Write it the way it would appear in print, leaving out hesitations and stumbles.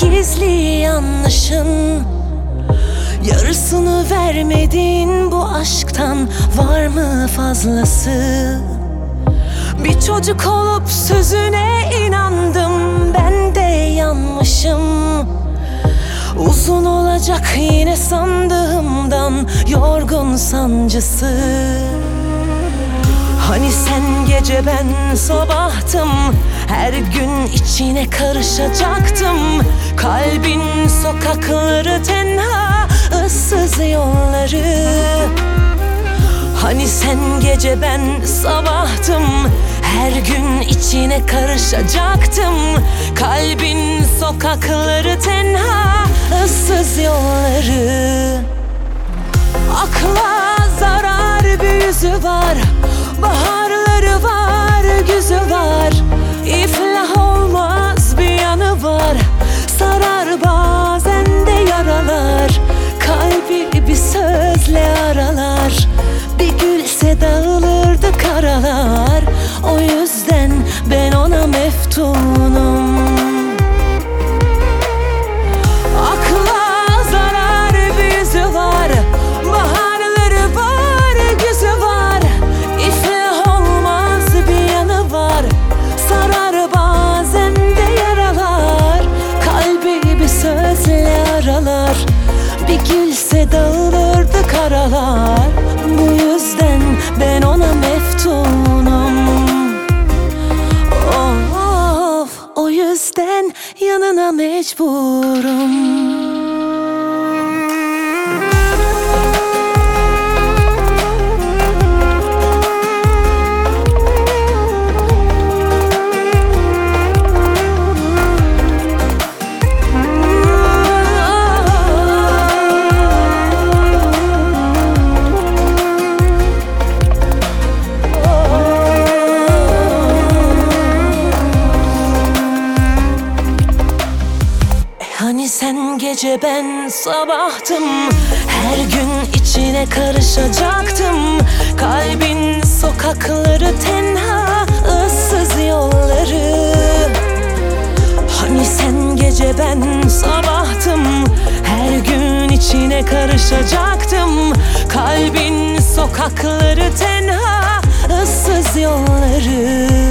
gizli yanlışın. Yarısını vermedin bu aşktan, var mı fazlası? Bir çocuk olup sözüne inandım, ben de yanmışım. Uzun olacak yine sandığımdan, yorgun sancısı. Hani sen gece ben sabahtım, her gün içine karışacaktım. Kalbin sokakları tenha, ıssız yolları. Hani sen gece ben sabahtım, her gün içine karışacaktım. Kalbin sokakları tenha, ıssız yolları. Akla zarar bir yüzü var, baharları var, güzü var. İflah olmaz bir yanı var, sarar bazen de yaralar. Kalbi bir sözle aralar, bir gülse dağılırdı karalar. O yüzden ben ona meftunum. Akla zarar bir yüzü var, baharları var, güzü var. İflah olmaz bir yanı var, sarar bazen de yaralar. Kalbi bir sözle aralar, bir gülse dağılırdı karalar. Bu yüzden ben ona meftunum. Of, o yüzden yanına mecburum. Hani sen gece ben sabahtım, her gün içine karışacaktım. Kalbin sokakları tenha, ıssız yolları. Hani sen gece ben sabahtım, her gün içine karışacaktım. Kalbin sokakları tenha, ıssız yolları.